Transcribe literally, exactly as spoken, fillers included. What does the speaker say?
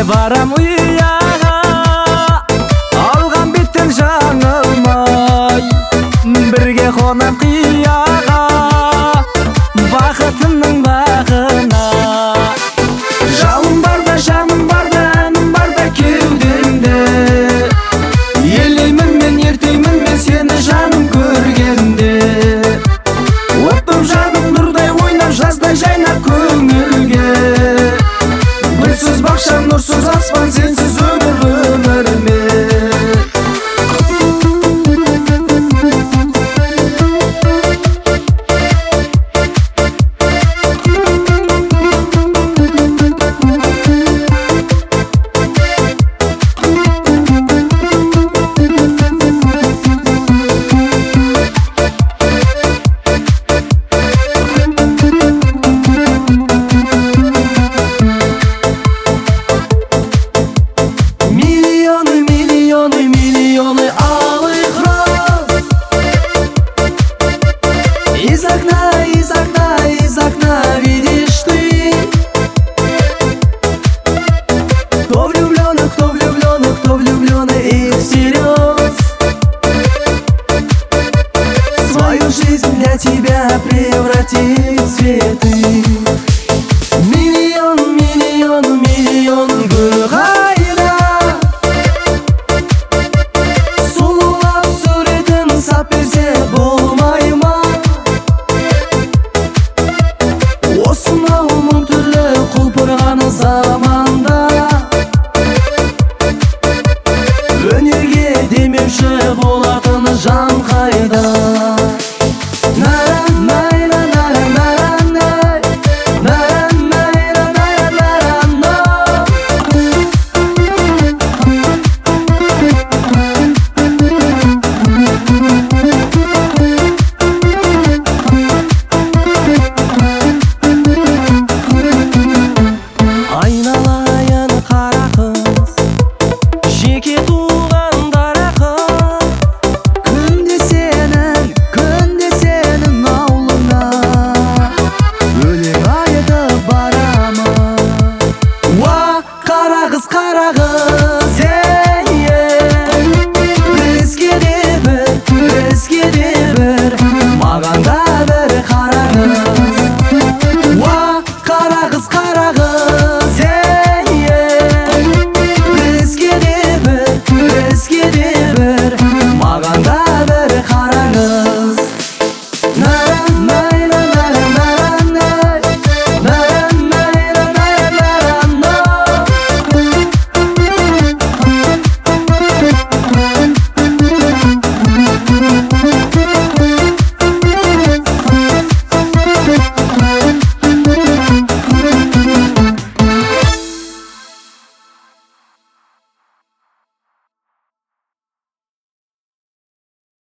барам уяға, алған беттен жаңылмай, бірге қонам қияға, бақытымның бағына. Жалым барда, жаным барда, әнім барда кеудемде, елеймін мен, ертеймін мен сені жаным көргенде. Оттым жаным нұрдай ойнап, жаздай жайнап көңілге, гүлсіз бақша, нұрсыз аспан, сенсіз өмір өмірме. Из окна, из окна, из окна видишь ты, кто влюбленный, кто влюбленный, кто влюбленный и всерьез свою жизнь для тебя превратит в цветы. Миллион, миллион, миллион гүл қайда, сұлулап суретін сап берсе болмай ма? Осынау